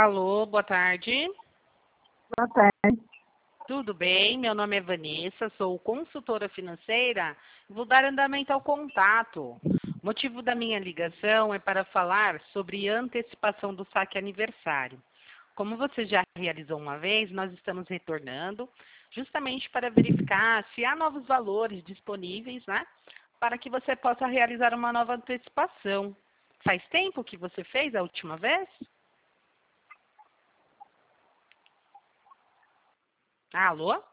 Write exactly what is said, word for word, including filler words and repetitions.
Alô, boa tarde. Boa tarde. Tudo bem? Meu nome é Vanessa, sou consultora financeira. Vou dar andamento ao contato. O motivo da minha ligação é para falar sobre antecipação do saque aniversário. Como você já realizou uma vez, nós estamos retornando justamente para verificar se há novos valores disponíveis, né? Para que você possa realizar uma nova antecipação. Faz tempo que você fez a última vez? Alô?